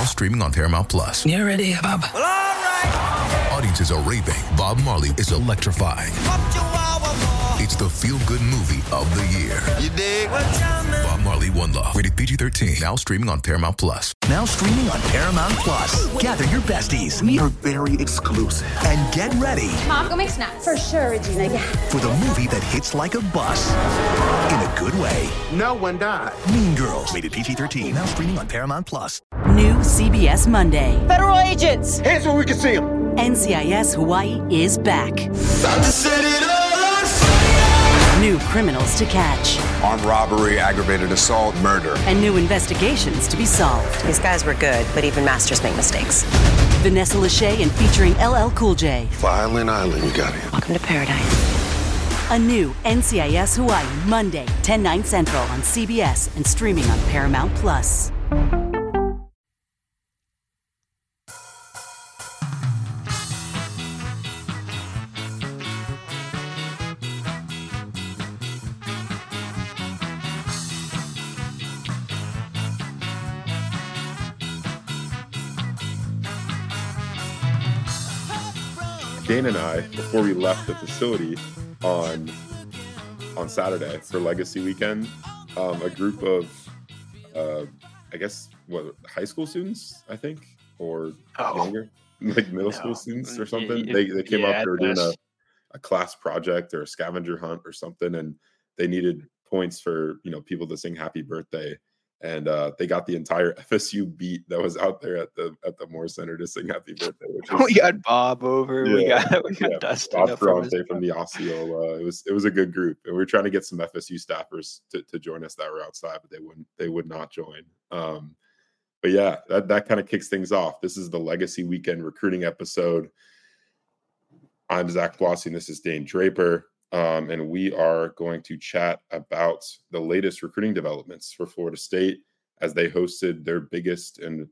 streaming on Paramount Plus. You ready, Bob? Well, all right. Audiences are raving. Bob Marley is electrifying. It's the feel-good movie of the year. You dig? Bob Marley, One Love. Rated PG-13. Now streaming on Paramount Plus. Now streaming on Paramount Plus. Gather your besties. We are very exclusive. And get ready. Mom, go make snacks. For sure, Regina, yeah. For the movie that hits like a bus. In a good way. No one died. Mean Girls. Rated PG-13. Now streaming on Paramount Plus. New CBS Monday. Federal agents! Hands where we can see them. NCIS Hawaii is back. Time to set it up. New criminals to catch. Armed robbery, aggravated assault, murder. And new investigations to be solved. These guys were good, but even masters make mistakes. Vanessa Lachey and featuring LL Cool J. Violent Island, you got it. Welcome to paradise. A new NCIS Hawaii, Monday, 10/9 Central on CBS and streaming on Paramount Plus. Dane and I, before we left the facility on Saturday for Legacy Weekend, a group of, I guess, high school students, I think, or younger, like middle school students or something. They came up, they were doing a class project or a scavenger hunt or something, and they needed points for, people to sing happy birthday. And they got the entire FSU beat that was out there at the Moore Center to sing happy birthday. We got Bob over. Yeah, we got Dustin. Bob Ferrante from the Osceola. It was a good group, and we were trying to get some FSU staffers to join us that were outside, but they would not join. But yeah, that kind of kicks things off. This is the Legacy Weekend recruiting episode. I'm Zach Blasi, and this is Dane Draper. And we are going to chat about the latest recruiting developments for Florida State as they hosted their biggest and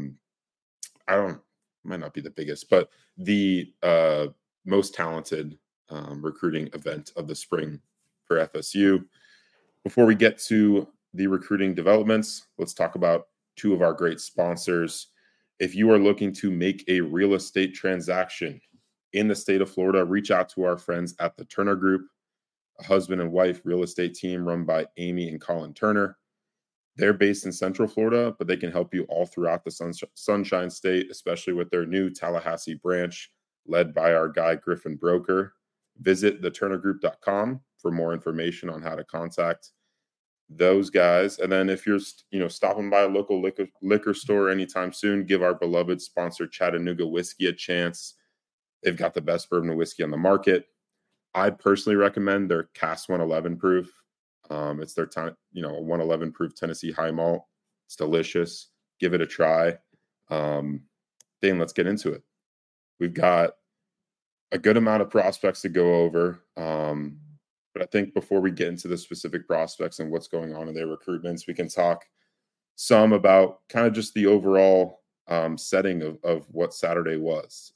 might not be the biggest, but the most talented recruiting event of the spring for FSU. Before we get to the recruiting developments, let's talk about two of our great sponsors. If you are looking to make a real estate transaction in the state of Florida, reach out to our friends at the Turner Group, a husband and wife real estate team run by Amy and Colin Turner. They're based in Central Florida, but they can help you all throughout the Sunshine State, especially with their new Tallahassee branch led by our guy, Griffin Broker. Visit theturnergroup.com for more information on how to contact those guys. And then if you're, stopping by a local liquor store anytime soon, give our beloved sponsor Chattanooga Whiskey a chance. They've got the best bourbon and whiskey on the market. I'd personally recommend their Cask 111 proof. It's their time, a 111 proof Tennessee high malt. It's delicious. Give it a try. Dane, let's get into it. We've got a good amount of prospects to go over. But I think before we get into the specific prospects and what's going on in their recruitments, we can talk some about kind of just the overall setting of what Saturday was.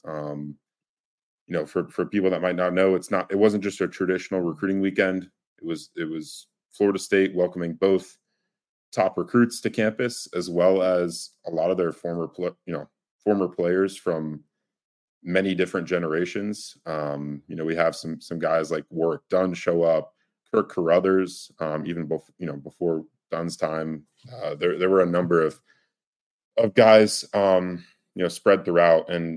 For people that might not know, it wasn't just a traditional recruiting weekend. It was Florida State welcoming both top recruits to campus, as well as a lot of their former players from many different generations. We have some guys like Warwick Dunn show up, Kirk Carruthers, even before Dunn's time. There were a number of guys, spread throughout, and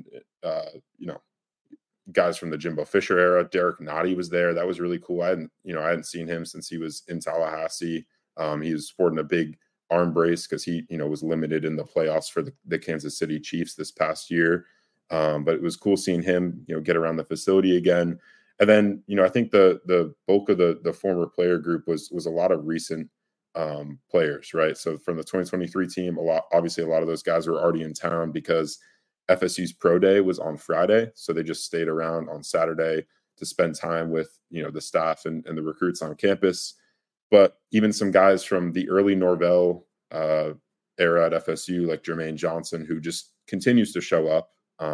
guys from the Jimbo Fisher era. Derek Nottie was there. That was really cool. I hadn't seen him since he was in Tallahassee. He was sporting a big arm brace because he, was limited in the playoffs for the Kansas City Chiefs this past year. But it was cool seeing him, get around the facility again. And then, I think the bulk of the former player group was a lot of recent players, right? So from the 2023 team, a lot of those guys were already in town because FSU's Pro Day was on Friday. So they just stayed around on Saturday to spend time with, the staff and the recruits on campus. But even some guys from the early Norvell era at FSU, like Jermaine Johnson, who just continues to show up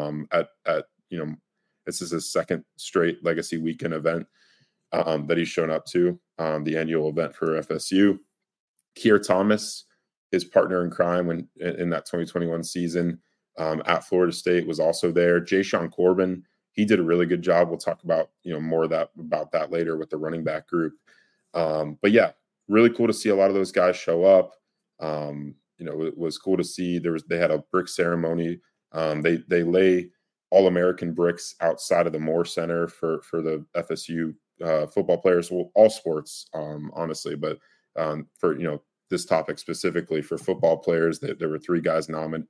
this is his second straight Legacy Weekend event that he's shown up to, the annual event for FSU. Keir Thomas, his partner in crime in that 2021 season at Florida State was also there. Jashaun Corbin, he did a really good job. We'll talk about more about that later with the running back group. But yeah, really cool to see a lot of those guys show up. It was cool to see they had a brick ceremony. They lay All-American bricks outside of the Moore Center for the FSU football players, well, all sports, honestly, but for this topic specifically for football players, there were 3 guys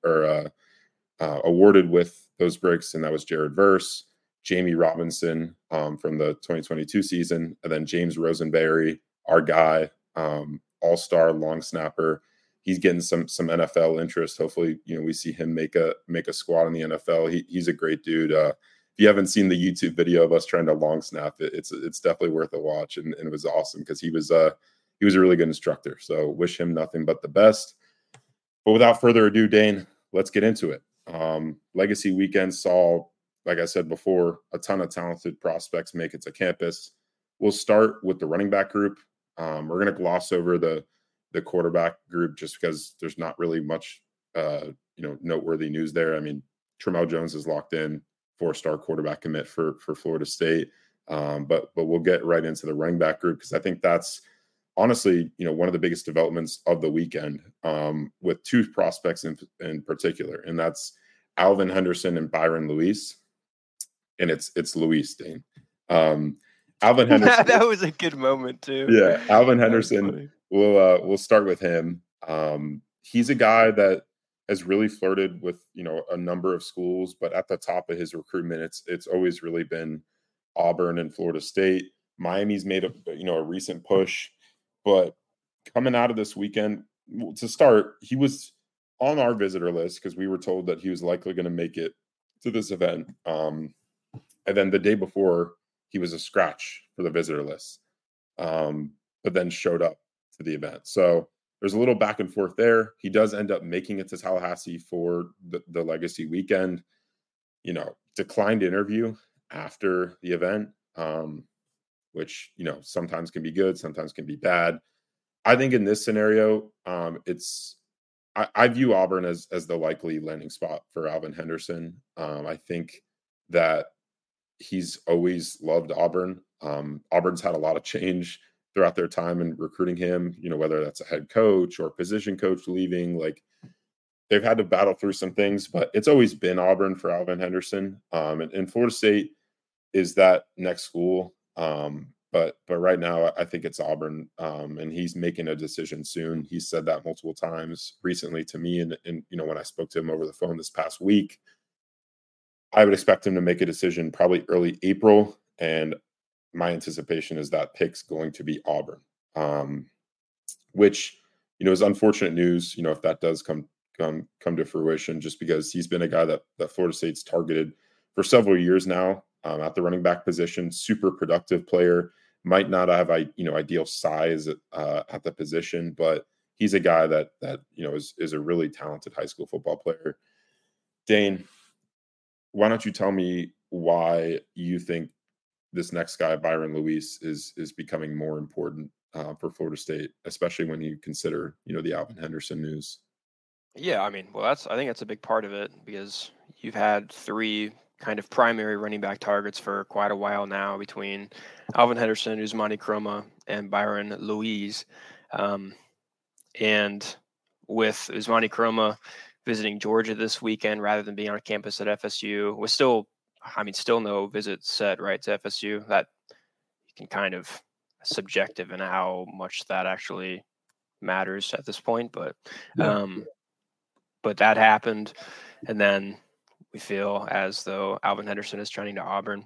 awarded with those bricks, and that was Jared Verse, Jamie Robinson from the 2022 season, and then James Rosenberry, our guy, all-star long snapper. He's getting some NFL interest. Hopefully, we see him make a squad in the NFL. He's a great dude. If you haven't seen the YouTube video of us trying to long snap, it's definitely worth a watch, and it was awesome because he was a really good instructor. So wish him nothing but the best. But without further ado, Dane, let's get into it. Legacy Weekend saw, like I said before, a ton of talented prospects make it to campus. We'll start with the running back group. We're going to gloss over the quarterback group just because there's not really much noteworthy news there. I mean, Tramel Jones is locked in, 4-star quarterback commit for Florida State. But we'll get right into the running back group because I think that's honestly, one of the biggest developments of the weekend, with 2 prospects in particular, and that's Alvin Henderson and Byron Luis. And it's Luis, Dane. Alvin Henderson. That was a good moment too. Yeah, Alvin Henderson. We'll start with him. He's a guy that has really flirted with a number of schools, but at the top of his recruitment, it's always really been Auburn and Florida State. Miami's made a recent push, but coming out of this weekend, to start, he was on our visitor list because we were told that he was likely going to make it to this event. And then the day before, he was a scratch for the visitor list, but then showed up to the event. So there's a little back and forth there. He does end up making it to Tallahassee for the Legacy Weekend. Declined interview after the event, which sometimes can be good, sometimes can be bad. I think in this scenario, I view Auburn as the likely landing spot for Alvin Henderson. I think that he's always loved Auburn. Auburn's had a lot of change throughout their time in recruiting him, whether that's a head coach or position coach leaving. Like, they've had to battle through some things, but it's always been Auburn for Alvin Henderson. And Florida State is that next school. But right now, I think it's Auburn, and he's making a decision soon. He's said that multiple times recently to me, and when I spoke to him over the phone this past week, I would expect him to make a decision probably early April, and my anticipation is that pick's going to be Auburn, which is unfortunate news. If that does come to fruition, just because he's been a guy that Florida State's targeted for several years now at the running back position. Super productive player. Might not have ideal size at the position, but he's a guy that is a really talented high school football player. Dane, why don't you tell me why you think this next guy, Byron Luis, is becoming more important for Florida State, especially when you consider the Alvin Henderson news? Yeah, I mean, well, I think that's a big part of it because you've had 3 kind of primary running back targets for quite a while now between Alvin Henderson, Usmani Kroma, and Byron Luis. And with Usmani Kroma visiting Georgia this weekend rather than being on campus at FSU, with still no visit set right to FSU, that you can kind of subjective in how much that actually matters at this point. But that happened, and then we feel as though Alvin Henderson is trending to Auburn.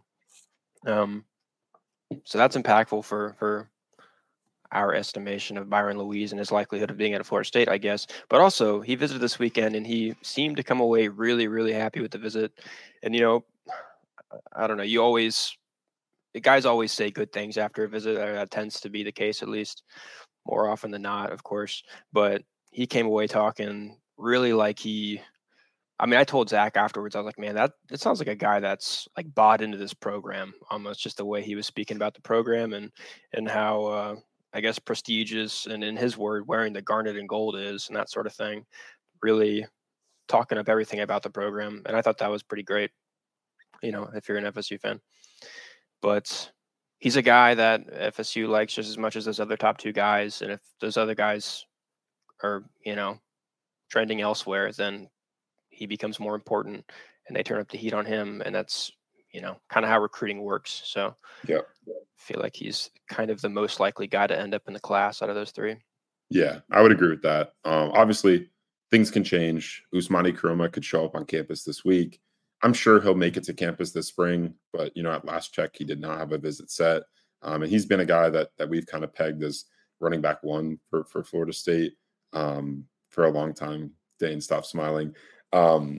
So that's impactful for our estimation of Byron Luis and his likelihood of being at Florida State, I guess. But also, he visited this weekend, and he seemed to come away really, really happy with the visit. And, I don't know, guys always say good things after a visit. That tends to be the case, at least more often than not, of course. But he came away talking really like I told Zach afterwards, I was like, man, it sounds like a guy that's like bought into this program, almost just the way he was speaking about the program and how I guess, prestigious and, in his word, wearing the garnet and gold is and that sort of thing. Really talking up everything about the program. And I thought that was pretty great, if you're an FSU fan. But he's a guy that FSU likes just as much as those other top two guys. And if those other guys are, trending elsewhere, then he becomes more important and they turn up the heat on him. And that's, kind of how recruiting works. So yeah, I feel like he's kind of the most likely guy to end up in the class out of those three. Yeah, I would agree with that. Obviously, things can change. Ousmane Kromah could show up on campus this week. I'm sure he'll make it to campus this spring, but at last check, he did not have a visit set. And he's been a guy that we've kind of pegged as running back one for Florida State for a long time. Dane, stop smiling. And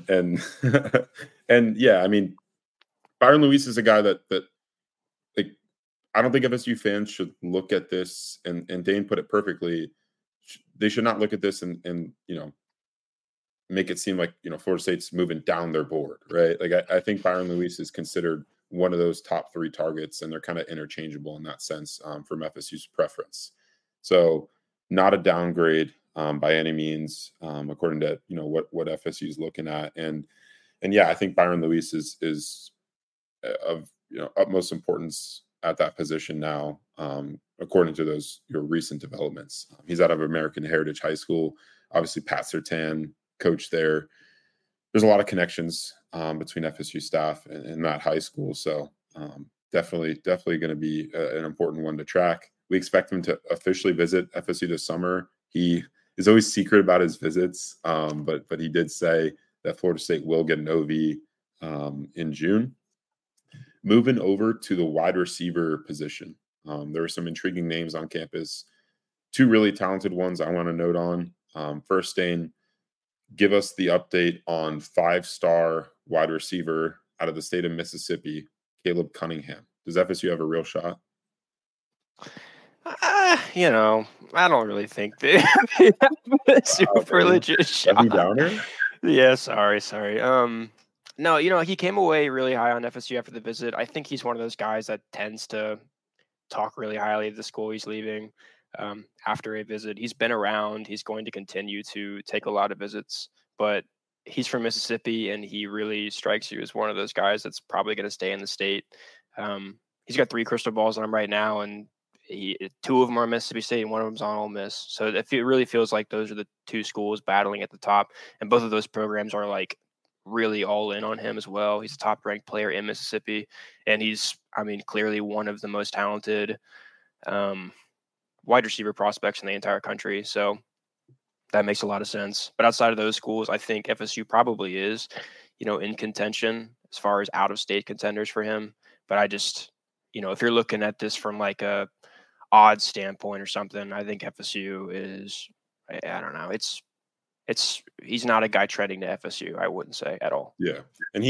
yeah, I mean, Byron Luis is a guy that like, I don't think FSU fans should look at this, and Dane put it perfectly. They should not look at this and make it seem like Florida State's moving down their board, right? Like I think Byron Luis is considered one of those top three targets, and they're kind of interchangeable in that sense from FSU's preference. So not a downgrade by any means, according to what FSU is looking at, and yeah, I think Byron Luis is of utmost importance at that position now, according to those recent developments. He's out of American Heritage High School. Obviously, Pat Surtain coached there. There's a lot of connections between FSU staff and that high school. So definitely going to be an important one to track. We expect him to officially visit FSU this summer. He is always secret about his visits, but he did say that Florida State will get an OV in June. Moving over to the wide receiver position, there are some intriguing names on campus. Two really talented ones I want to note on. First, Dane, give us the update on 5-star wide receiver out of the state of Mississippi, Caleb Cunningham. Does FSU have a real shot? I don't really think they have a super legit shot. Downer? Yeah, sorry. No, he came away really high on FSU after the visit. I think he's one of those guys that tends to talk really highly of the school he's leaving after a visit. He's been around. He's going to continue to take a lot of visits, but he's from Mississippi, and he really strikes you as one of those guys that's probably going to stay in the state. He's got 3 crystal balls on him right now, and 2 of them are Mississippi State and 1 of them's on Ole Miss. So it really feels like those are the 2 schools battling at the top, and both of those programs are like really all in on him as well. He's a top ranked player in Mississippi, and he's, clearly one of the most talented wide receiver prospects in the entire country. So that makes a lot of sense. But outside of those schools, I think FSU probably is, in contention as far as out of state contenders for him. But I just, if you're looking at this from like a odds standpoint or something, I think FSU is, I don't know. He's not a guy trending to FSU, I wouldn't say at all. Yeah. And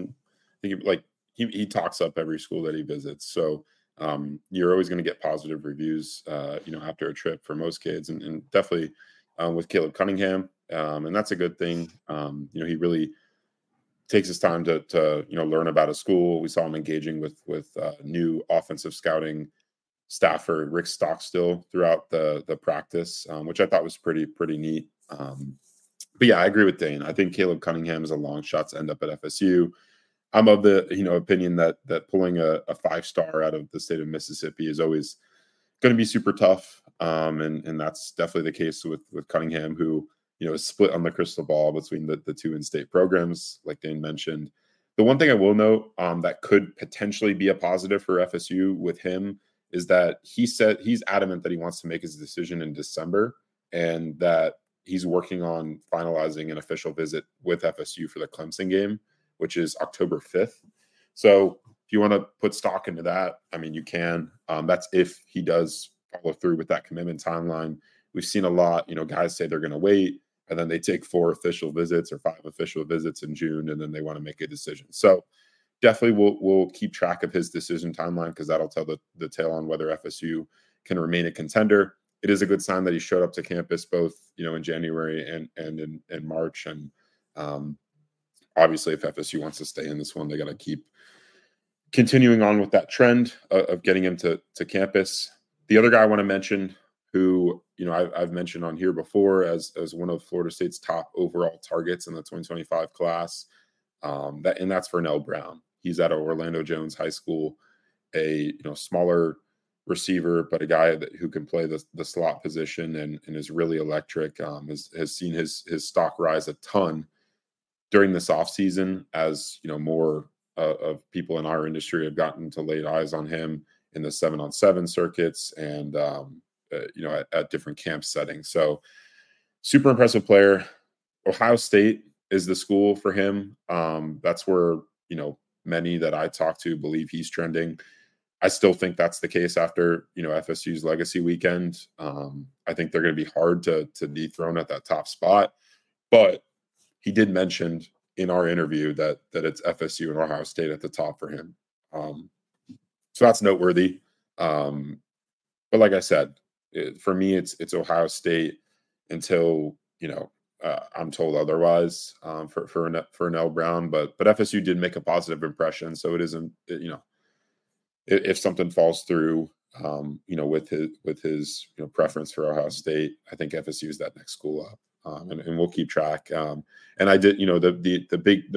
he talks up every school that he visits. So you're always going to get positive reviews, after a trip for most kids, and definitely with Caleb Cunningham. And that's a good thing. He really takes his time to learn about a school. We saw him engaging with new offensive scouting staffer Rick Stockstill throughout the practice, which I thought was pretty neat. But yeah, I agree with Dane. I think Caleb Cunningham is a long shot to end up at FSU. I'm of the opinion that pulling a 5-star out of the state of Mississippi is always going to be super tough, and that's definitely the case with Cunningham, who is split on the crystal ball between the 2 in-state programs, like Dane mentioned. The one thing I will note that could potentially be a positive for FSU with him is that he said he's adamant that he wants to make his decision in December, and that he's working on finalizing an official visit with FSU for the Clemson game, which is October 5th. So if you want to put stock into that, you can. That's if he does follow through with that commitment timeline. We've seen a lot, guys say they're going to wait, and then they take 4 official visits or 5 official visits in June, and then they want to make a decision. So definitely we'll keep track of his decision timeline, because that'll tell the tale on whether FSU can remain a contender. It is a good sign that he showed up to campus both, in January and in March. And obviously, if FSU wants to stay in this one, they got to keep continuing on with that trend of getting him to campus. The other guy I want to mention, who I've mentioned on here before as one of Florida State's top overall targets in the 2025 class, that's Vernell Brown. He's at Orlando Jones High School, a smaller receiver, but a guy who can play the slot position and is really electric. Has seen his stock rise a ton during this offseason as more of people in our industry have gotten to lay eyes on him in the 7-on-7 circuits and at different camp settings. So super impressive player. Ohio State is the school for him. That's where many that I talk to believe he's trending. I still think that's the case after FSU's legacy weekend. I think they're going to be hard to dethrone at that top spot, but he did mention in our interview that it's FSU and Ohio State at the top for him. So that's noteworthy. But like I said, for me, it's Ohio State until I'm told otherwise for Vernell Brown. But FSU did make a positive impression, so it isn't if something falls through with his preference for Ohio State, I think FSU is that next school up. And we'll keep track. And I did, the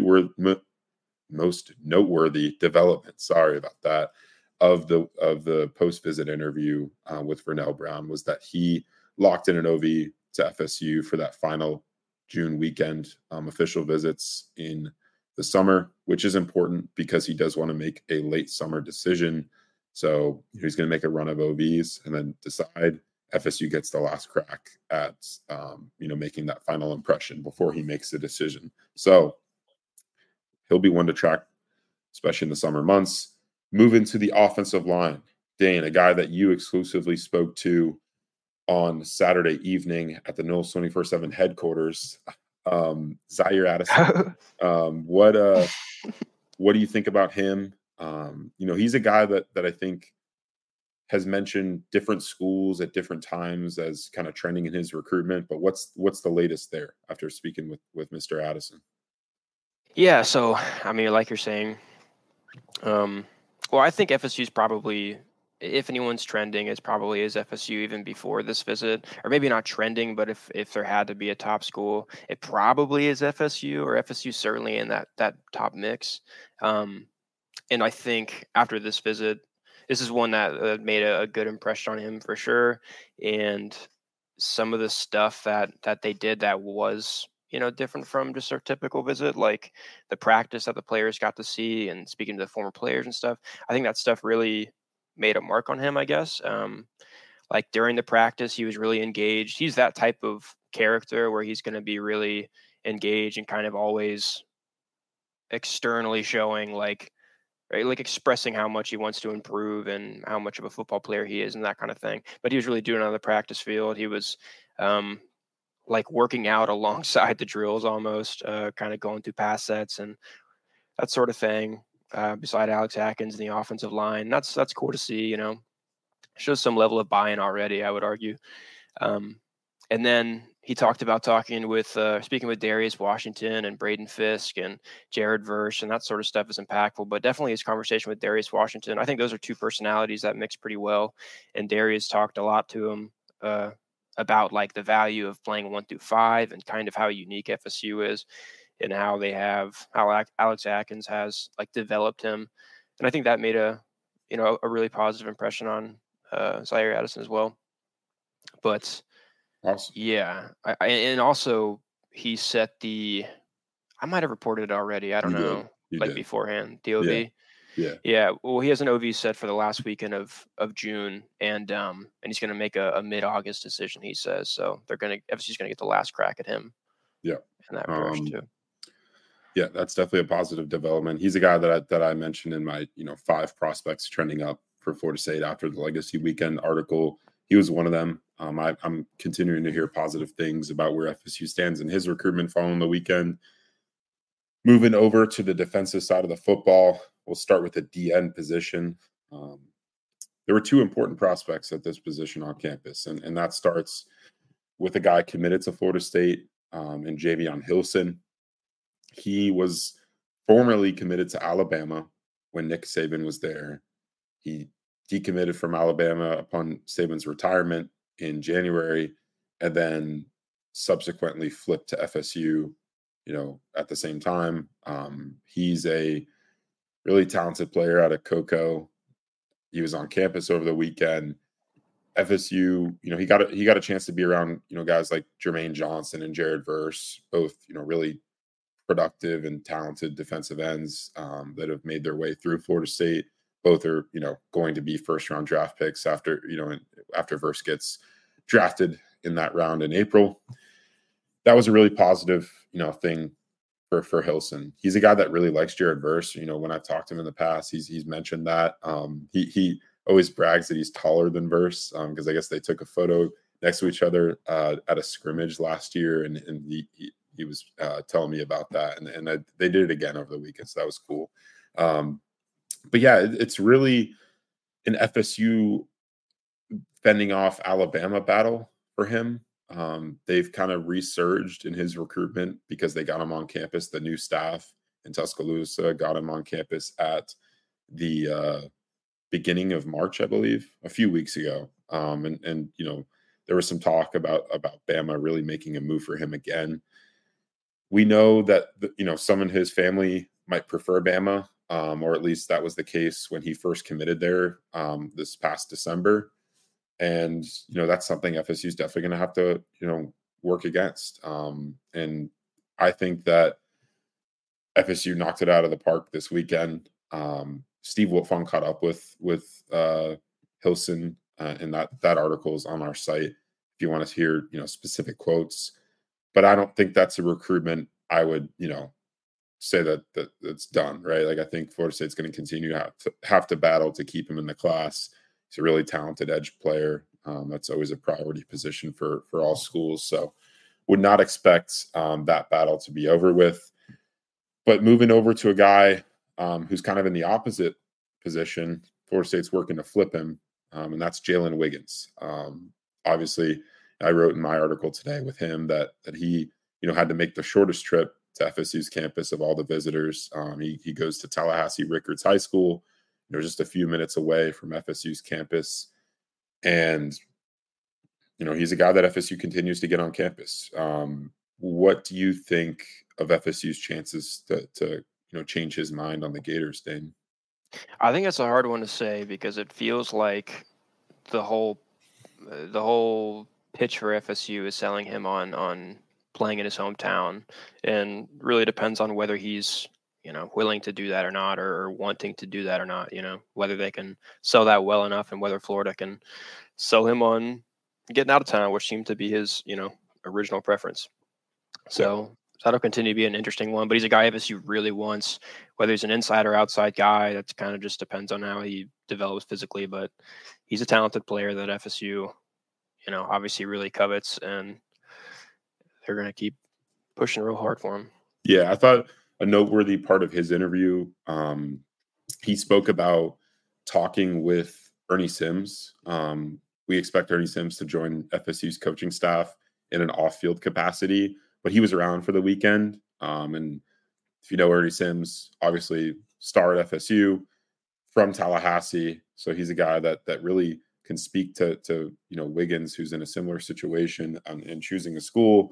most noteworthy development. Sorry about that. Of the post visit interview with Vernell Brown was that he locked in an OV to FSU for that final June weekend official visits in the summer, which is important because he does want to make a late summer decision. So he's going to make a run of OVs and then decide. FSU gets the last crack at making that final impression before he makes a decision. So he'll be one to track, especially in the summer months. Move into the offensive line. Dane, a guy that you exclusively spoke to on Saturday evening at the Knowles 24/7 headquarters, Zaire Addison. What do you think about him? He's a guy that I think has mentioned different schools at different times as kind of trending in his recruitment, but what's the latest there after speaking with Mr. Addison? Yeah, so I mean, like you're saying, well, I think FSU's probably, if anyone's trending, it's probably is FSU even before this visit, or maybe not trending, but if there had to be a top school, it probably is FSU, or FSU certainly in that top mix. And I think after this visit, this is one that made a good impression on him for sure. And some of the stuff that they did that was, different from just their typical visit, like the practice that the players got to see and speaking to the former players and stuff. I think that stuff really made a mark on him, I guess. Like during the practice, he was really engaged. He's that type of character where he's going to be really engaged and kind of always externally showing like expressing how much he wants to improve and how much of a football player he is and that kind of thing. But he was really doing it on the practice field. He was like working out alongside the drills almost, kind of going through pass sets and that sort of thing, beside Alex Atkins in the offensive line. That's cool to see, shows some level of buy-in already, I would argue. And then he talked about speaking with Darius Washington and Braden Fisk and Jared Verse, and that sort of stuff is impactful. But definitely his conversation with Darius Washington, I think those are two personalities that mix pretty well. And Darius talked a lot to him about like the value of playing 1 through 5 and kind of how unique FSU is and how Alex Atkins has like developed him. And I think that made a really positive impression on Zaire Addison as well. But awesome. Yeah. And also he set I might have reported it already. I don't know. Beforehand, DOV. Yeah. Well, he has an OV set for the last weekend of June, and he's going to make a mid-August decision. He says so. FSU's going to get the last crack at him. Yeah, in that direction too. Yeah, that's definitely a positive development. He's a guy that I mentioned in my 5 prospects trending up for Florida State after the Legacy Weekend article. He was one of them. I'm continuing to hear positive things about where FSU stands in his recruitment following the weekend. Moving over to the defensive side of the football, we'll start with the DN position. There were 2 important prospects at this position on campus, and that starts with a guy committed to Florida State in Javion Hilson. He was formerly committed to Alabama when Nick Saban was there. He decommitted from Alabama upon Saban's retirement in January, and then subsequently flipped to FSU, at the same time. He's a really talented player out of Cocoa. He was on campus over the weekend. FSU, he got a chance to be around, guys like Jermaine Johnson and Jared Verse, both, really productive and talented defensive ends that have made their way through Florida State. Both are, going to be first-round draft picks after Verse gets drafted in that round in April. That was a really positive, thing for Hilson. He's a guy that really likes Jared Verse. When I've talked to him in the past, he's mentioned that. He always brags that he's taller than Verse because I guess they took a photo next to each other at a scrimmage last year, and he was telling me about that, and they did it again over the weekend, so that was cool. But yeah, it's really an FSU fending off Alabama battle for him. They've kind of resurged in his recruitment because they got him on campus. The new staff in Tuscaloosa got him on campus at the beginning of March, I believe, a few weeks ago. And there was some talk about Bama really making a move for him again. We know that some in his family might prefer Bama, or at least that was the case when he first committed there this past December. And, that's something FSU is definitely going to have to, work against. And I think that FSU knocked it out of the park this weekend. Steve Wiltfong caught up with Hilson, and that article is on our site if you want to hear, specific quotes. But I don't think that's a recruitment I would, say that it's done, right? Like, I think Florida State's going to continue to have to battle to keep him in the class. He's a really talented edge player. That's always a priority position for all schools. So would not expect that battle to be over with. But moving over to a guy who's kind of in the opposite position, Florida State's working to flip him, and that's Jalen Wiggins. Obviously, I wrote in my article today with him that he had to make the shortest trip to FSU's campus of all the visitors. He goes to Tallahassee Rickards High School, just a few minutes away from FSU's campus. And, he's a guy that FSU continues to get on campus. What do you think of FSU's chances to change his mind on the Gators, Dane? I think that's a hard one to say because it feels like the whole pitch for FSU is selling him on playing in his hometown, and really depends on whether he's willing to do that or not, or wanting to do that or not, whether they can sell that well enough and whether Florida can sell him on getting out of town, which seemed to be his, original preference. So that'll continue to be an interesting one, but he's a guy FSU really wants, whether he's an inside or outside guy, that's kind of just depends on how he develops physically, but he's a talented player that FSU, obviously really covets, and they're going to keep pushing real hard for him. Yeah. I thought a noteworthy part of his interview, he spoke about talking with Ernie Sims. We expect Ernie Sims to join FSU's coaching staff in an off-field capacity, but he was around for the weekend. And if you know Ernie Sims, obviously star at FSU from Tallahassee. So he's a guy that really can speak to Wiggins, who's in a similar situation in choosing a school.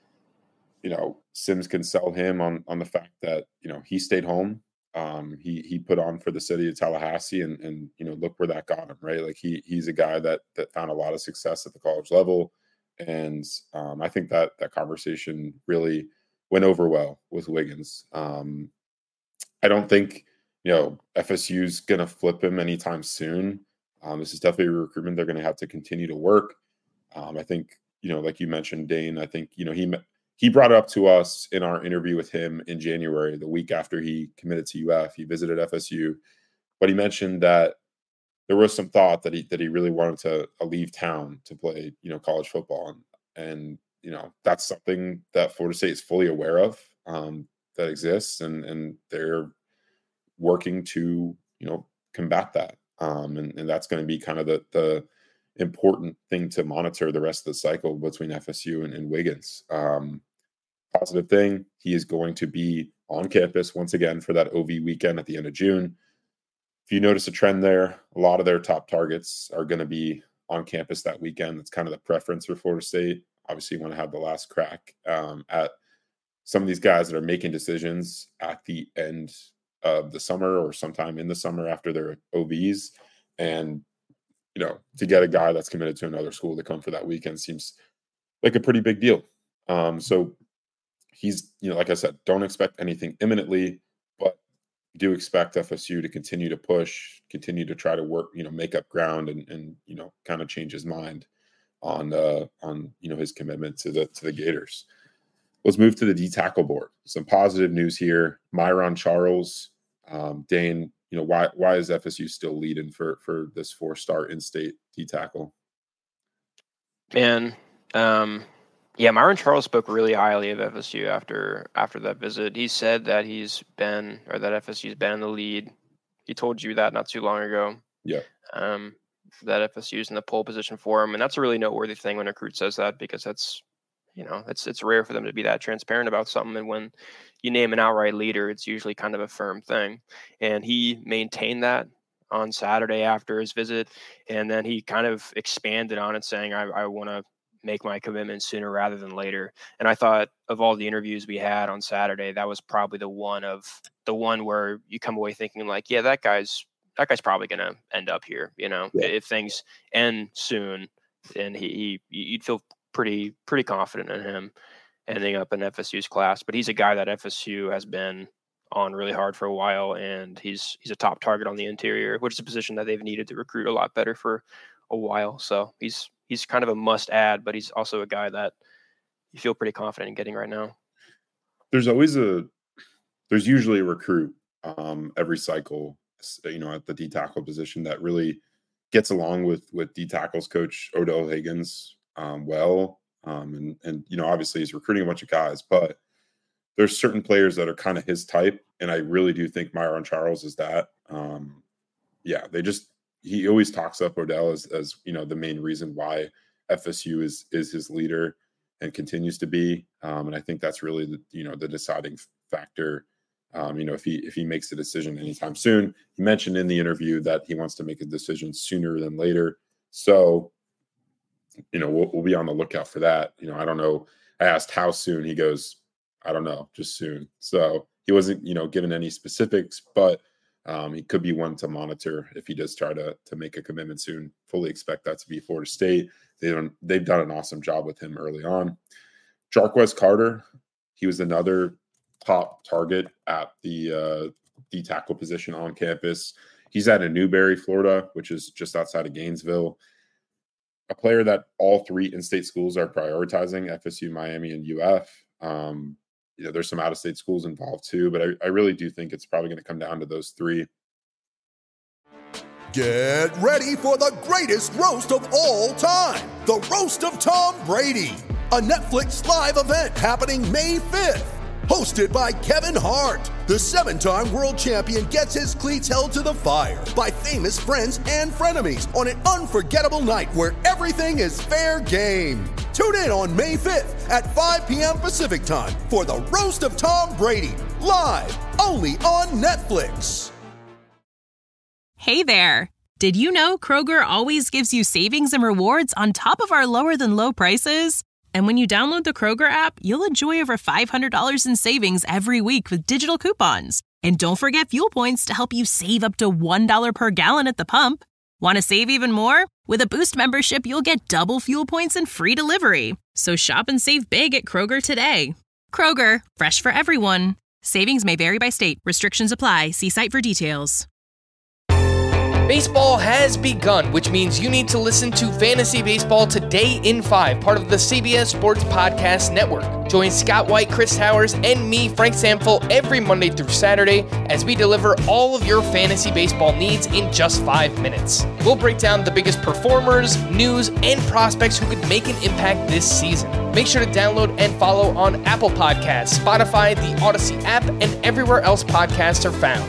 Sims can sell him on the fact that, he stayed home. He put on for the city of Tallahassee and look where that got him, right? Like he's a guy that found a lot of success at the college level. And I think that conversation really went over well with Wiggins. I don't think, FSU's going to flip him anytime soon. This is definitely a recruitment they're going to have to continue to work. I think, like you mentioned, Dane, I think, he brought it up to us in our interview with him in January, the week after he committed to UF. He visited FSU, but he mentioned that there was some thought that he really wanted to leave town to play, college football. And that's something that Florida State is fully aware of, that exists, and they're working to, combat that. And that's going to be kind of the important thing to monitor the rest of the cycle between FSU and Wiggins. Positive thing, he is going to be on campus once again for that OV weekend at the end of June. if you notice a trend there, a lot of their top targets are going to be on campus that weekend. That's kind of the preference for Florida State. Obviously, you want to have the last crack at some of these guys that are making decisions at the end of the summer or sometime in the summer after their OVs. And, to get a guy that's committed to another school to come for that weekend seems like a pretty big deal. So he's, like I said, don't expect anything imminently, but do expect FSU to continue to push, continue to try to work, make up ground and kind of change his mind on his commitment to the Gators. Let's move to the D tackle board. Some positive news here. Myron Charles, Dane, why is FSU still leading for this 4-star in-state D tackle? Man, Myron Charles spoke really highly of FSU after that visit. He said that that FSU's been in the lead. He told you that not too long ago. Yeah. That FSU's in the pole position for him, and that's a really noteworthy thing when a recruit says that, because that's, it's rare for them to be that transparent about something. And when you name an outright leader, it's usually kind of a firm thing. And he maintained that on Saturday after his visit, and then he kind of expanded on it, saying, I want to make my commitment sooner rather than later. And I thought of all the interviews we had on Saturday, that was probably the one where you come away thinking like, yeah, that guy's probably going to end up here, if things end soon. And you'd feel pretty confident in him ending up in FSU's class. But he's a guy that FSU has been on really hard for a while, and he's a top target on the interior, which is a position that they've needed to recruit a lot better for a while. So he's kind of a must add, but he's also a guy that you feel pretty confident in getting right now. There's usually a recruit every cycle, at the D tackle position that really gets along with D tackles coach Odell Higgins well. And obviously he's recruiting a bunch of guys, but there's certain players that are kind of his type. And I really do think Myron Charles is that. He always talks up Odell as the main reason why FSU is his leader and continues to be. And I think that's really the deciding factor. If he makes a decision anytime soon. He mentioned in the interview that he wants to make a decision sooner than later. So, we'll be on the lookout for that. I don't know. I asked how soon. He goes, I don't know, just soon. So he wasn't, given any specifics, but he could be one to monitor if he does try to make a commitment soon. Fully expect that to be Florida State. They've done an awesome job with him early on. Jarquez Carter, he was another top target at the D tackle position on campus. He's at Newberry, Florida, which is just outside of Gainesville. A player that all three in-state schools are prioritizing, FSU, Miami, and UF. There's some out-of-state schools involved too, but I really do think it's probably going to come down to those three. Get ready for the greatest roast of all time, the Roast of Tom Brady, a Netflix live event happening May 5th. Hosted by Kevin Hart, the 7-time world champion gets his cleats held to the fire by famous friends and frenemies on an unforgettable night where everything is fair game. Tune in on May 5th at 5 p.m. Pacific time for the Roast of Tom Brady, live only on Netflix. Hey there. Did you know Kroger always gives you savings and rewards on top of our lower than low prices? And when you download the Kroger app, you'll enjoy over $500 in savings every week with digital coupons. And don't forget fuel points to help you save up to $1 per gallon at the pump. Want to save even more? With a Boost membership, you'll get double fuel points and free delivery. So shop and save big at Kroger today. Kroger, fresh for everyone. Savings may vary by state. Restrictions apply. See site for details. Baseball has begun, which means you need to listen to Fantasy Baseball Today in 5, part of the CBS Sports Podcast Network. Join Scott White, Chris Towers, and me, Frank Samfel, every Monday through Saturday as we deliver all of your fantasy baseball needs in just 5 minutes. We'll break down the biggest performers, news, and prospects who could make an impact this season. Make sure to download and follow on Apple Podcasts, Spotify, the Odyssey app, and everywhere else podcasts are found.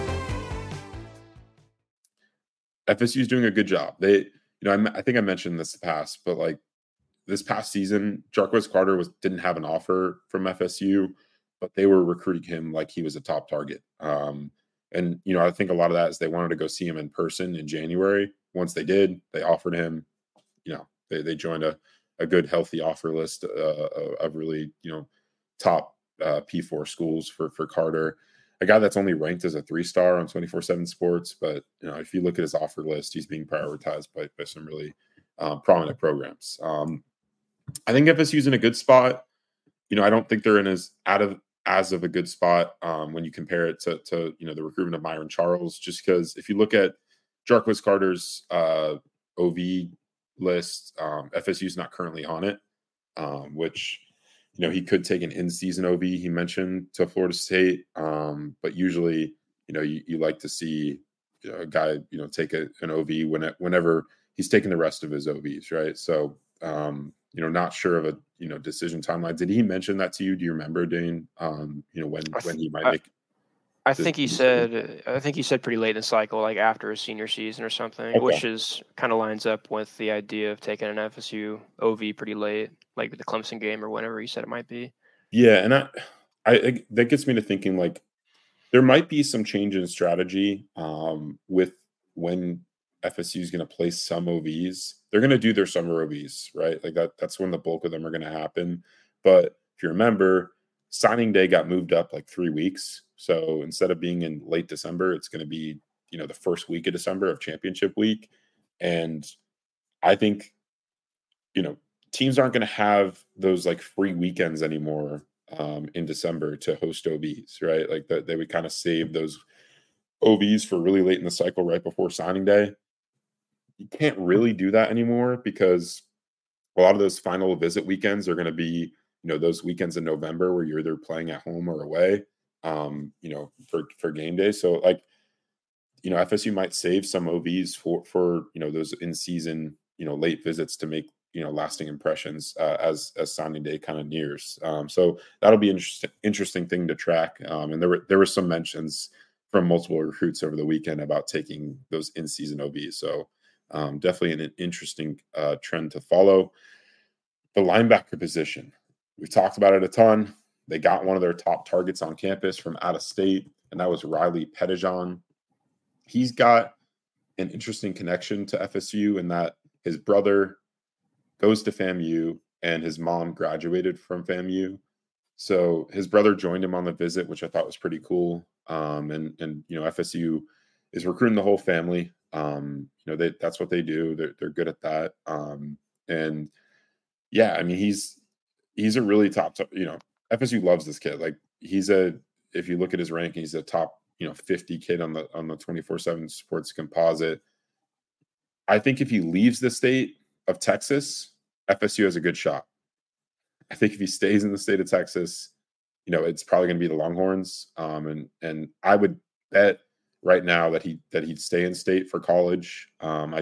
FSU is doing a good job. They, I think I mentioned this past, but like this past season, Jarquez Carter didn't have an offer from FSU, but they were recruiting him like he was a top target. And And, I think a lot of that is they wanted to go see him in person in January. Once they did, they offered him, they joined a good, healthy offer list of really, top P4 schools for Carter. A guy that's only ranked as a 3-star on 24/7 Sports. But, if you look at his offer list, he's being prioritized by some really prominent programs. I think FSU's in a good spot. I don't think they're in as of a good spot when you compare it to the recruitment of Myron Charles, just because if you look at Jarquez Carter's OV list, FSU's not currently on it, which, he could take an in-season OV, he mentioned, to Florida State. But usually, you like to see a guy, take an OV whenever he's taking the rest of his OVs, right? So, not sure of a, decision timeline. Did he mention that to you? Do you remember, Dane, when he might make? I think he said pretty late in the cycle, like after his senior season or something, okay. Which is kind of lines up with the idea of taking an FSU OV pretty late, like with the Clemson game or whenever he said it might be. Yeah, and I that gets me to thinking, like, there might be some change in strategy with when FSU is going to play some OVs. They're going to do their summer OVs, right? Like that's when the bulk of them are going to happen. But if you remember, signing day got moved up like 3 weeks. So instead of being in late December, it's going to be, the first week of December of championship week. And I think, teams aren't going to have those like free weekends anymore in December to host OVs, right? Like that they would kind of save those OVs for really late in the cycle right before signing day. You can't really do that anymore because a lot of those final visit weekends are going to be, those weekends in November where you're either playing at home or away, for game day. So like, FSU might save some OVs for those in-season, late visits to make, lasting impressions as signing day kind of nears. So that'll be an interesting thing to track. And there were some mentions from multiple recruits over the weekend about taking those in-season OVs. So definitely an interesting trend to follow. The linebacker position, we've talked about it a ton. They got one of their top targets on campus from out of state, and that was Riley Pettijohn. He's got an interesting connection to FSU in that his brother goes to FAMU and his mom graduated from FAMU. So his brother joined him on the visit, which I thought was pretty cool. And FSU is recruiting the whole family. That's what they do. They're good at that. And yeah, I mean, he's a really top, FSU loves this kid. Like if you look at his ranking, he's a top, 50 kid on the 24/7 Sports composite. I think if he leaves the state of Texas, FSU has a good shot. I think if he stays in the state of Texas, it's probably going to be the Longhorns. And I would bet right now that he'd stay in state for college. I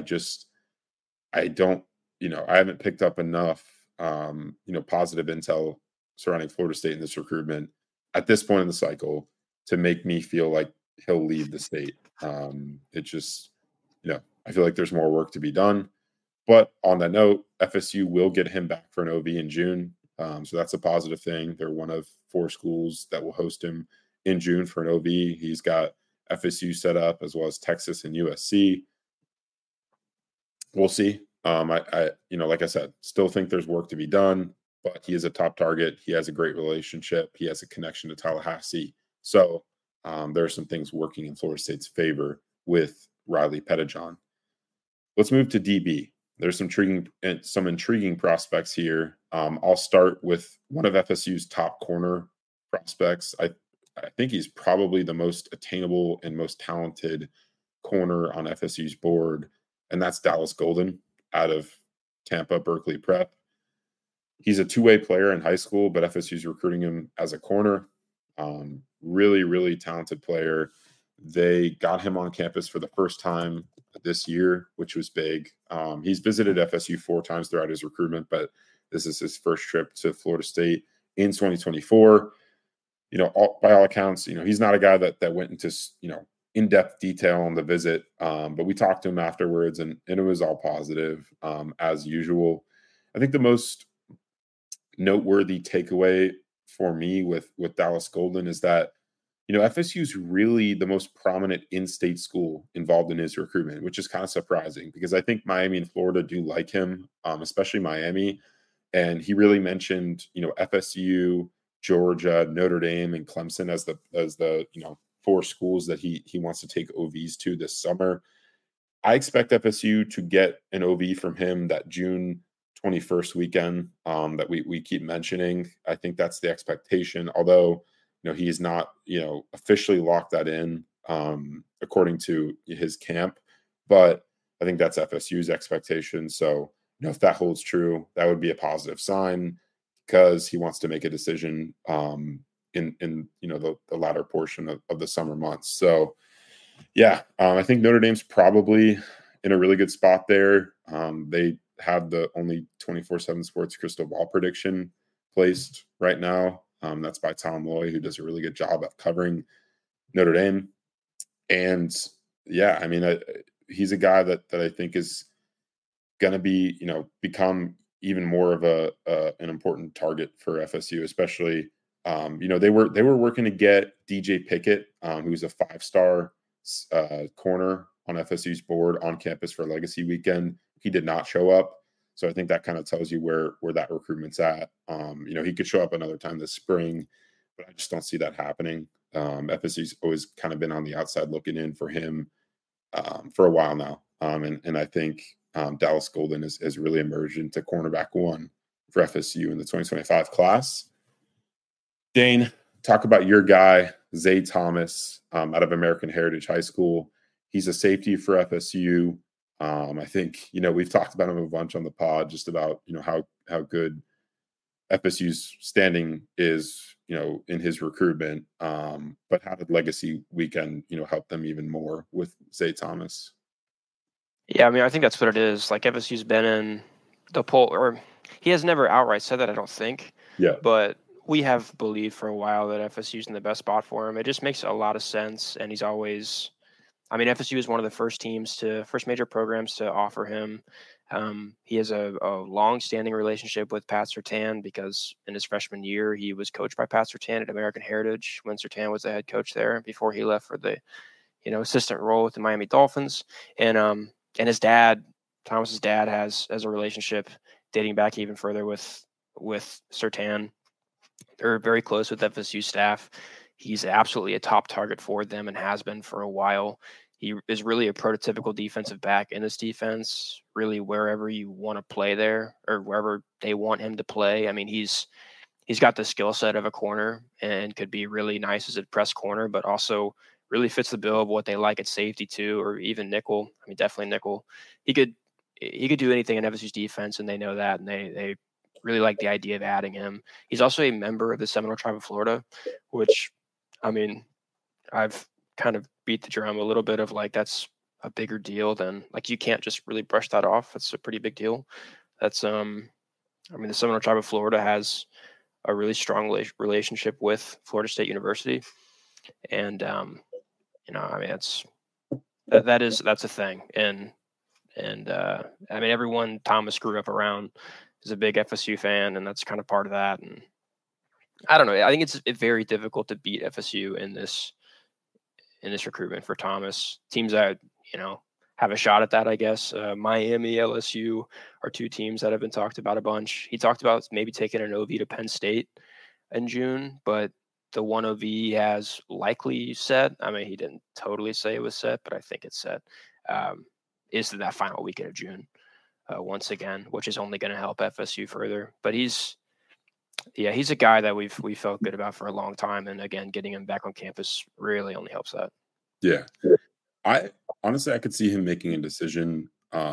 haven't picked up enough, positive intel surrounding Florida State in this recruitment at this point in the cycle to make me feel like he'll leave the state. It just, I feel like there's more work to be done. But on that note, FSU will get him back for an OV in June. So that's a positive thing. They're one of 4 schools that will host him in June for an OV. He's got FSU set up as well as Texas and USC. We'll see. Like I said, still think there's work to be done, but he is a top target. He has a great relationship. He has a connection to Tallahassee. So there are some things working in Florida State's favor with Riley Pettijohn. Let's move to DB. There's some intriguing prospects here. I'll start with one of FSU's top corner prospects. I think he's probably the most attainable and most talented corner on FSU's board, and that's Dallas Golden out of Tampa Berkeley Prep. He's a two-way player in high school, but FSU's recruiting him as a corner. Really, really talented player. They got him on campus for the first time this year, which was big. He's visited FSU 4 times throughout his recruitment, but this is his first trip to Florida State in 2024. By all accounts, he's not a guy that went into, in-depth detail on the visit, but we talked to him afterwards, and it was all positive as usual. I think the most noteworthy takeaway for me with Dallas Golden is that FSU's really the most prominent in-state school involved in his recruitment, which is kind of surprising because I think Miami and Florida do like him, especially Miami. And he really mentioned, FSU, Georgia, Notre Dame, and Clemson as the 4 schools that he wants to take OVs to this summer. I expect FSU to get an OV from him that June 21st weekend that we keep mentioning. I think that's the expectation, although he is not officially locked that in according to his camp, but I think that's FSU's expectation. So if that holds true, that would be a positive sign because he wants to make a decision in the latter portion of the summer months. So I think Notre Dame's probably in a really good spot there. They have the only 24/7 Sports crystal ball prediction placed right now. That's by Tom Loy, who does a really good job at covering Notre Dame. And he's a guy that I think is going to be, become even more of an important target for FSU, especially, they were working to get DJ Pickett, who's a 5-star corner on FSU's board on campus for Legacy Weekend. He did not show up. So I think that kind of tells you where that recruitment's at. He could show up another time this spring, but I just don't see that happening. FSU's always kind of been on the outside looking in for him for a while now. And I think Dallas Golden has really emerged into cornerback 1 for FSU in the 2025 class. Dane, talk about your guy, Zay Thomas, out of American Heritage High School. He's a safety for FSU. I think, we've talked about him a bunch on the pod, just about, how good FSU's standing is, in his recruitment. But how did Legacy Weekend, help them even more with Zay Thomas? Yeah, I think that's what it is. Like FSU's been in the poll, or he has never outright said that, I don't think. Yeah. But we have believed for a while that FSU's in the best spot for him. It just makes a lot of sense. And he's always, FSU is one of the first major programs to offer him. He has a long-standing relationship with Pat Surtain because in his freshman year, he was coached by Pat Surtain at American Heritage when Surtain was the head coach there before he left for the, assistant role with the Miami Dolphins. And his dad, Thomas's dad, has a relationship dating back even further with Surtain. They're very close with FSU staff. He's absolutely a top target for them and has been for a while. He is really a prototypical defensive back in this defense, really wherever you want to play there or wherever they want him to play. He's got the skill set of a corner and could be really nice as a press corner, but also really fits the bill of what they like at safety too, or even nickel. Definitely nickel. He could do anything in FSU's defense, and they know that, and they really like the idea of adding him. He's also a member of the Seminole Tribe of Florida, which, I've kind of beat the drum a little bit of like, that's a bigger deal than, like, you can't just really brush that off. That's a pretty big deal. That's, the Seminole Tribe of Florida has a really strong relationship with Florida State University. And, that's a thing. And everyone Thomas grew up around is a big FSU fan, and that's kind of part of that. And I don't know. I think it's very difficult to beat FSU in this recruitment for Thomas. Teams that, have a shot at that, I guess. Miami, LSU are 2 teams that have been talked about a bunch. He talked about maybe taking an OV to Penn State in June, but the one OV has likely set. He didn't totally say it was set, but I think it's set. Is that final weekend of June once again, which is only going to help FSU further. But he's a guy that we felt good about for a long time, and again, getting him back on campus really only helps that. Yeah, I could see him making a decision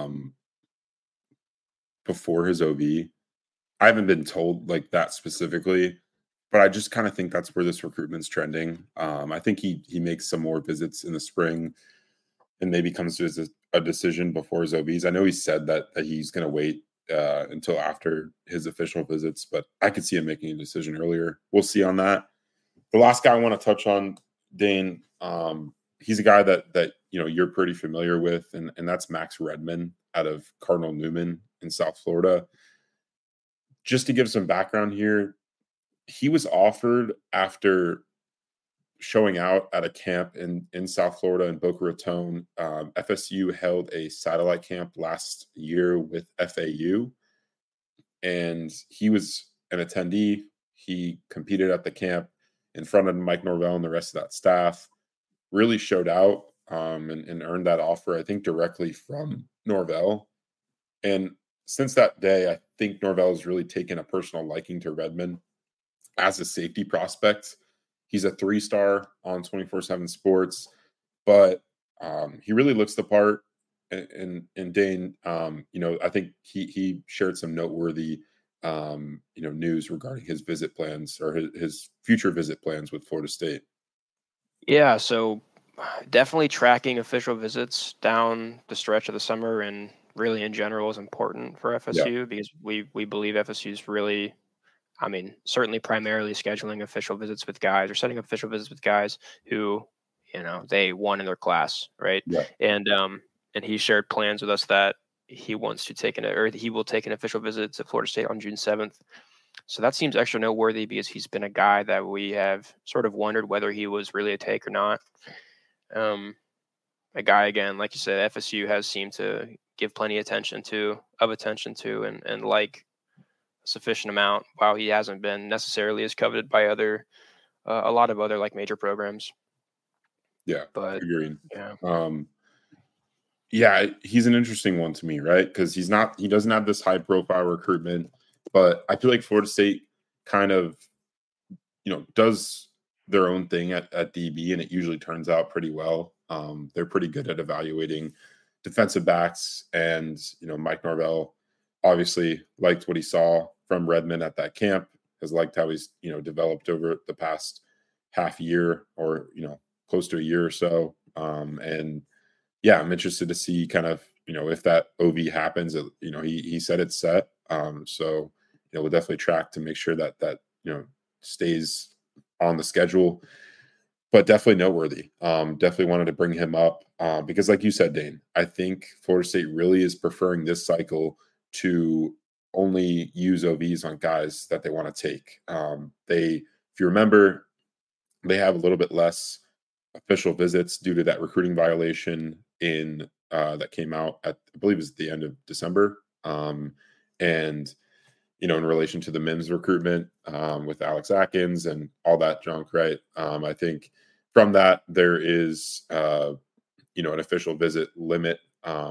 before his OV. I haven't been told like that specifically, but I just kind of think that's where this recruitment's trending. I think he makes some more visits in the spring and maybe comes to a decision before his OVs. I know he said that he's going to wait until after his official visits, but I could see him making a decision earlier. We'll see on that. The last guy I want to touch on, Dane, he's a guy that you're pretty familiar with, and that's Max Redman out of Cardinal Newman in South Florida. Just to give some background here, he was offered after showing out at a camp in South Florida in Boca Raton. FSU held a satellite camp last year with FAU, and he was an attendee. He competed at the camp in front of Mike Norvell and the rest of that staff, really showed out and earned that offer, I think, directly from Norvell. And since that day, I think Norvell has really taken a personal liking to Redmond as a safety prospect. He's a 3-star on 24/7 Sports, but he really looks the part. And Dane, I think he shared some noteworthy, news regarding his visit plans or his future visit plans with Florida State. Yeah, so definitely tracking official visits down the stretch of the summer and really in general is important for FSU because we believe FSU is really, certainly primarily scheduling official visits with guys or setting up official visits with guys who, they won in their class, right? Yeah. And he shared plans with us that he wants to take he will take an official visit to Florida State on June 7th. So that seems extra noteworthy because he's been a guy that we have sort of wondered whether he was really a take or not. A guy, again, like you said, FSU has seemed to give plenty of attention to and like a sufficient amount, while he hasn't been necessarily as coveted by a lot of other like major programs. Yeah, but agreed. Yeah. He's an interesting one to me, right? Because he doesn't have this high profile recruitment, but I feel like Florida State kind of, does their own thing at DB, and it usually turns out pretty well. They're pretty good at evaluating defensive backs, and Mike Norvell obviously liked what he saw from Redmond at that camp, has liked how he's developed over the past half year or close to a year or so. And yeah, I'm interested to see kind of if that OV happens. He said it's set, so we'll definitely track to make sure that stays on the schedule. But definitely noteworthy. Definitely wanted to bring him up because, like you said, Dane, I think Florida State really is preferring this cycle to only use OVs on guys that they want to take. If you remember, they have a little bit less official visits due to that recruiting violation that came out at, I believe, it was the end of December. And in relation to the Mims recruitment with Alex Atkins and all that junk, right? I think from that there is, an official visit limit.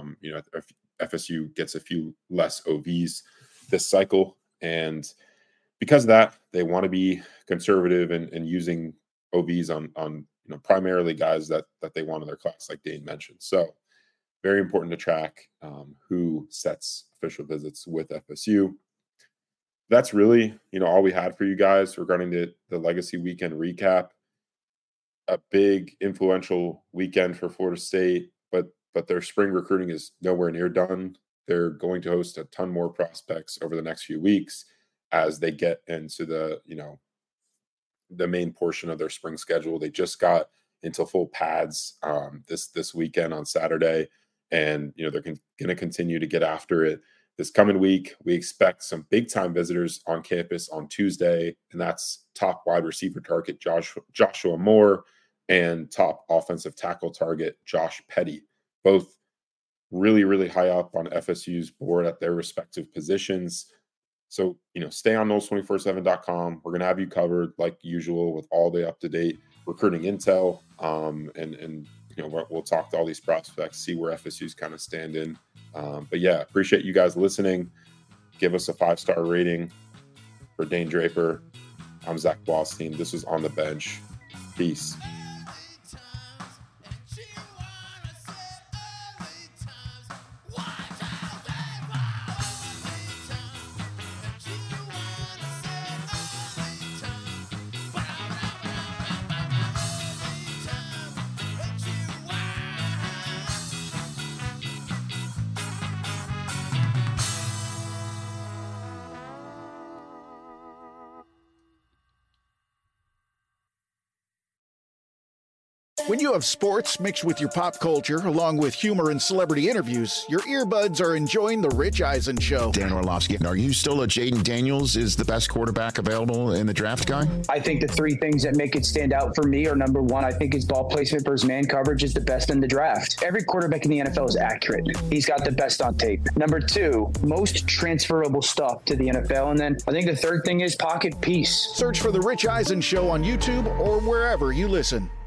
FSU gets a few less OVs this cycle, and because of that, they want to be conservative and using OVs on primarily guys that they want in their class, like Dane mentioned. So very important to track who sets official visits with FSU. That's really, all we had for you guys regarding the Legacy Weekend recap. A big influential weekend for Florida State, but their spring recruiting is nowhere near done. They're going to host a ton more prospects over the next few weeks as they get into the main portion of their spring schedule. They just got into full pads this weekend on Saturday, and they're going to continue to get after it. This coming week, we expect some big-time visitors on campus on Tuesday, and that's top wide receiver target Joshua Moore and top offensive tackle target Josh Petty. Both really, really high up on FSU's board at their respective positions. So, stay on Noles247.com. We're going to have you covered like usual with all the up-to-date recruiting intel. And we'll talk to all these prospects, see where FSU's kind of stand in. But yeah, appreciate you guys listening. Give us a 5-star rating. For Dane Draper, I'm Zach Blostein. This is On the Bench. Peace. When you have sports mixed with your pop culture, along with humor and celebrity interviews, your earbuds are enjoying The Rich Eisen Show. Dan Orlovsky, are you still a Jaden Daniels is the best quarterback available in the draft guy? I think the three things that make it stand out for me are, number one, I think his ball placement versus man coverage is the best in the draft. Every quarterback in the NFL is accurate. He's got the best on tape. Number two, most transferable stuff to the NFL. And then I think the third thing is pocket peace. Search for The Rich Eisen Show on YouTube or wherever you listen.